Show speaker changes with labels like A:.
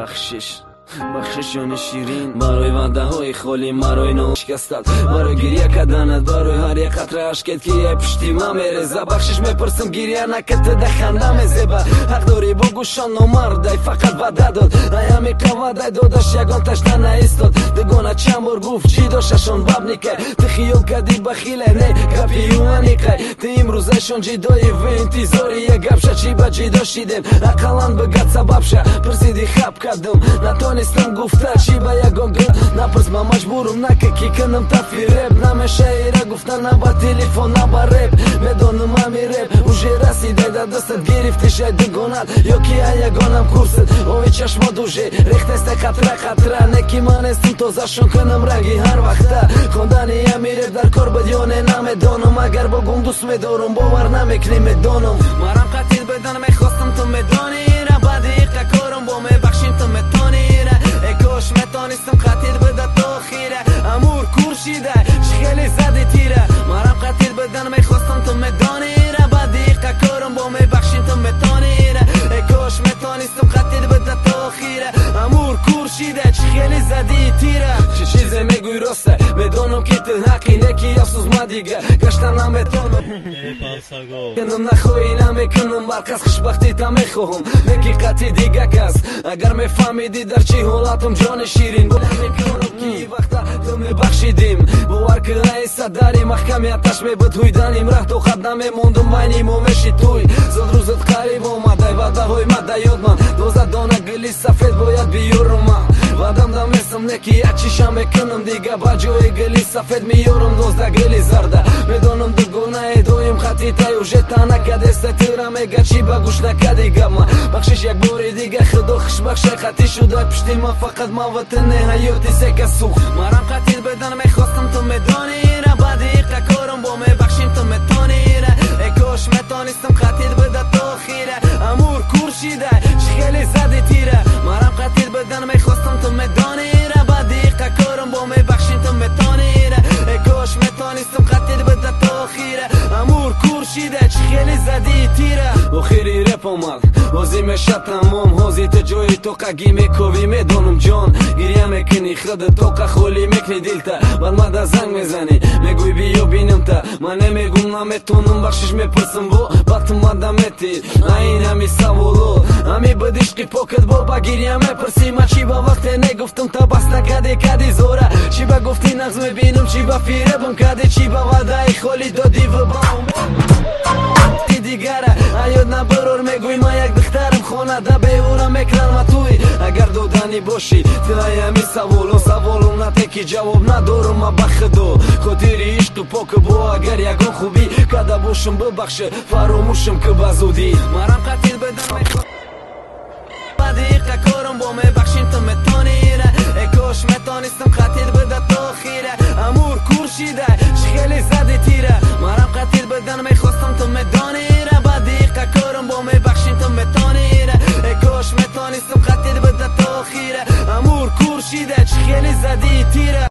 A: بخششان شیرین برای وعده های خالی مرای ناشکستت برای گریه کردنت برای هر یک قطره اشکت که یه پشتی ما میرزه بخشش میپرسم گریه نکت دخنده میزیبه حق داری بگوشان نمرده فقط وعده داد ایامی که وعده دادش یگان تشته نیستاد دگانه چند بار گفت چی داشتشان باب نیکه تی خیال کردی بخیله نه کپیو نیکه تی امروزشان جدایی و انتظاری یک گفشه چی با جدا شیدیم اقلان بگد سبب شه پرسیدی خب کردم نتانستم گفته چی با یگان گل نپرس من مجبورم نکه کی کنم تفی رب نمیشه ایره گفتن نه با تلیفون نه با رب میدانم همی رب اوژه رسیده در دستت گرفتی شاید دگانت یا کی یگانم کورست اوی چشم دوژه ریختسته خطره نکی من استم تازشون کنم رنگی هر وقته خوندنی همی رب در کار بدیانه نمیدانم اگر بگم دوست میدارم باور نمیکنی میدانم مرم قتیل بدن میخواستم تو میدانی را بعدی که کارم با میبخشیم تو میتانی کاش میتانستم قتیل بده تا خیره امور کورشیده خیلی زدی تیره مرم قتیل بدن میخواستم تو میدانی را بعدی که کارم با میبخشیم تو میتانی کاش میتانستم قتیل بده تا خیره امور کورشیده خیلی زدی تیره چه چیزی میگوی راسته میدانم که تو حقی نکی افسوس ما دیگه گشتم نمیتونم کنم نخواهی نمیکنم برکس خوشبختی تا میخواهم نکی قطعی دیگه کس اگر میفهمیدی در چی حالاتم جان شیرین نمیکنم که وقتا تو میبخشیدیم باور که رئیسه داری محکمیتش میبدویدنیم ره تو خد نمیموندم بینیم و میشی توی زد روزت قریب آمده وعده های مده یاد من دوزد دانه گلی سفید باید بیارم من وعدم دمیستم نکی یک چیشم میکنم دیگه با جای گلی سفید میارم دوزده گلی زرده میدانم دگونه دویم خطی تایوژه تا نکده استیرم میگه چی بگوش نکده گم من بخشش یک باری دیگه خدا خوش بخشه خطی شده پشتی من فقط ما وطن حیاتی سکه سوخ مرم قتیل بدن میخواستم تو میدانی را بعدی که کارم با میبخشیم تو میتانی را کاش میتانستم قتیل بده تا خیره امور کورشیده خیلی زدی تیره مرم قتیل بدن میخواستم تو میدانی را بعدی که کارم با میبخشیم تو میتانی را کاش میتانستم قتیل بده تا خیره امور کورشیده خیلی زدی تیره و خیلی رپ آمد حوزی میشه تمام حوزی تو جای تو قگی میکوی میدانم جان گریه میکنی خود تو که خولی میکنی دیلتا بر مده زنگ میزنی میگوی بیا بینم تا من نمیگم نمیتونم بخشش میپرسم با وقت مده میتی این همی سوالو همی بدشقی پاکت با گریه میپرسی من چی با وقت نگفتم تا بس نکدی کدی زوره چی با گفتی نغز میبینم چی با فیره بم کدی چی با وعده خالی دادی و باوم دیگره ایاد نبرور میگوی ما یک دخترم خانه ده بیورم میکنم توی اگر دودنی باشی تلای همی سوالم نتکی جواب ندارم ما بخدو خاطری عشق پاک با اگر یکان خوبی کده باشم ببخشه فراموشم که بزودی مرم قتیل بدم بعدی که کارم با میبخشیم تو میتانی کاش میتانستم قتیل بده تا خیره امور کورشیده خیلی زدی تیره مرم قتیل بدن میخواستم تو میدانی را بعدی که کارم با میبخشیم تو میتانی کاش میتانستم قتیل بده تا خیره امور کورشیده خیلی زدی تیره